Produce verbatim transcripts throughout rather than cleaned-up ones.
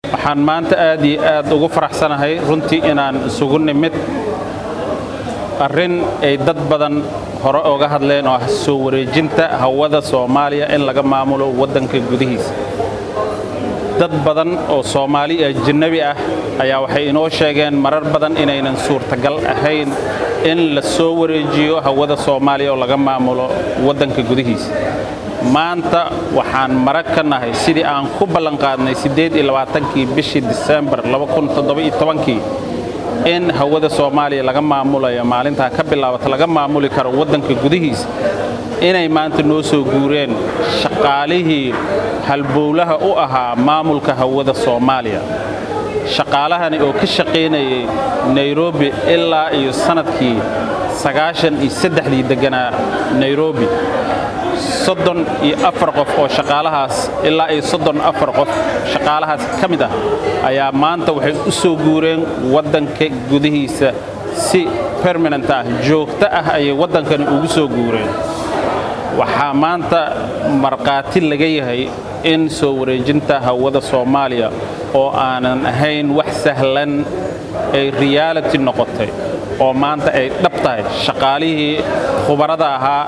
waxaan maanta aad iyo aad ugu faraxsanahay runtii inaan isugu nimid arrin ay dad badan hore uga hadleen oo ah soo wareejinta hawada Soomaaliya in laga maamulo wadanka gudihiisa. dad badan oo Soomaali ajnabi ah ayaa waxay inoo sheegeen marar badan inaynan suurtagal ahayn in la soo wareejiyo hawada Soomaaliya oo laga maamulo wadanka gudihiisa. maanta waxaan marag ka nahay sidii aan ku ballan qaadnay siddeed iyo labaatan-kii bishii December laba kun toddoba iyo toban-kii in hawada Soomaaliya laga maamulayo maalinta ka bilaabata laga maamuli karo wadanka gudihiisa inay maanta noo soo guureen shaqaalihii halbowlaha u ahaa maamulka hawada Soomaaliya. shaqaalahani oo ka shaqeynayay Nairobi ilaa iyo sanadkii sagaashan iyo saddex-dii deganaa Nairobi. soddon iyo afar qof oo shaqaalahaas ilaa iyo soddon iyo afar qof shaqaalahaas ka mid ah ayaa maanta waxay u soo guureen wadanka gudihiisa si permanent ah joogto ah ay wadankani ugu soo guureen. waxaa maanta marqaati laga yahay in soo wareejinta hawada Soomaaliya oo aanan ahayn wax sahlan ay reality noqotay oo maanta ay dhab tahay shaqaalihii khubarada ahaa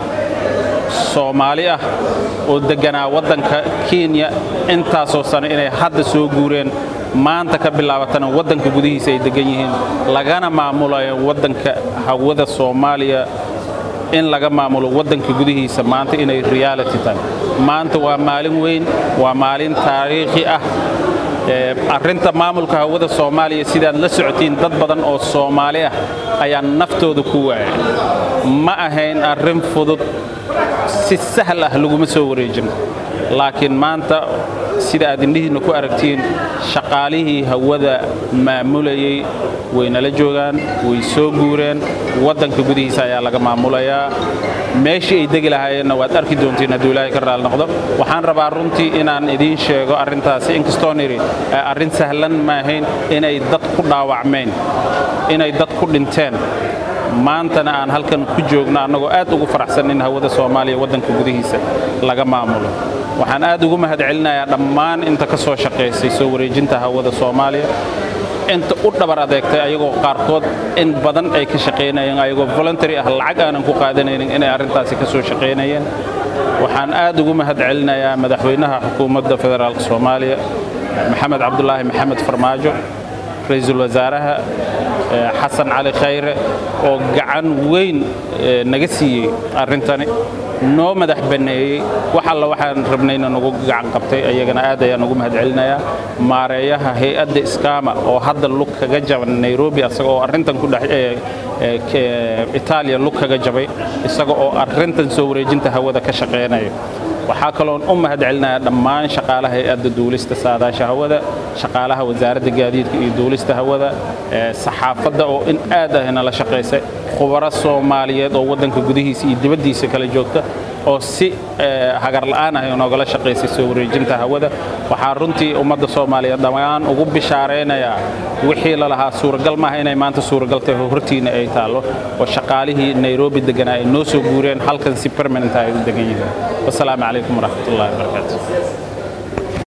Soomaali ah oo deganaa wadanka Kenya intaasoo sano inay hadda soo guureen maanta ka bilaabatana wadanka gudihiisa ay degan yihiin lagana maamulayo wadanka hawada Soomaaliya in laga maamulo wadanka gudihiisa maanta inay reality tahay. maanta waa maalin weyn, waa maalin taariikhi ah. arrinta maamulka hawada Soomaaliya sidaad la socotiin dad badan oo Soomaali ah ayaa naftooda ku waayay. ma ahayn arrin fudud si sahal ah laguma soo wareejin laakiin maanta sida aad indhihiina ku aragtiin shaqaalihii hawada maamulayay way nala joogaan way soo guureen wadanka gudihiisa ayaa laga maamulayaa. meeshii ay degi lahaayeenna waad arki doontiin hadduu Ilaahay ka raali noqdo. waxaan rabaa runtii inaan idiin sheego arrintaasi inkastoo niri arrin sahlan ma ahayn inay dad ku dhaawacmeen inay dad ku dhinteen maantana aan halkan ku joogno annagoo aad ugu faraxsan in hawada Soomaaliya wadanka gudihiisa laga maamulo. waxaan aad ugu mahadcelinayaa dhammaan inta ka soo shaqeysay soo wareejinta hawada Soomaaliya inta u dhabar adeegtay ayagoo qaarkood in badan ay ka shaqeynayeen ayagoo voluntary ah lacag aanan ku qaadanaynin inay arrintaasi ka soo shaqeynayeen. waxaan aad ugu mahadcelinayaa madaxweynaha xukuumadda federaalka Soomaaliya Maxamed Cabdullaahi Maxamed Farmaajo, ra'iisul wasaaraha Xasan Cali Khayre oo gacan weyn naga siiyay arrintani noo madax baneeyay wax alla waxaan rabnayna nagu gacan qabtay ayagana aad ayaan ugu mahadcelinayaa. maareeyaha hay'adda iskaama oo hadda lug kaga jaban Nairobi asagoo arrintan ku dhex Italia lug kaga jabay isagoo oo arrintan soo wareejinta hawada ka shaqeynaya. waxaa kaloo u mahadcelinayaa dhammaan shaqaalaha hay'adda duulista saadaasha hawada, shaqaalaha wasaaradda gaadiidka iyo duulista hawada, saxaafadda oo in aad ah nala shaqeysay, khubaro Soomaaliyeed oo wadanka gudihiisa iyo dibaddiisa kala joogta oo si hagar la'aan ah inagala shaqeysay soo wareejinta hawada. waxaa runtii ummadda Soomaaliyeed dhammaan ugu bishaareynaya wixii la lahaa suuragal maaha inay maanta suuragal tahay hortiina ay taalo oo shaqaalihii Nairobi deganaa ay noo soo guureen halkan si permanent ah ay u degan yihiin. wassalaamu calaykum waraxmatullaahi wabarakaatuh.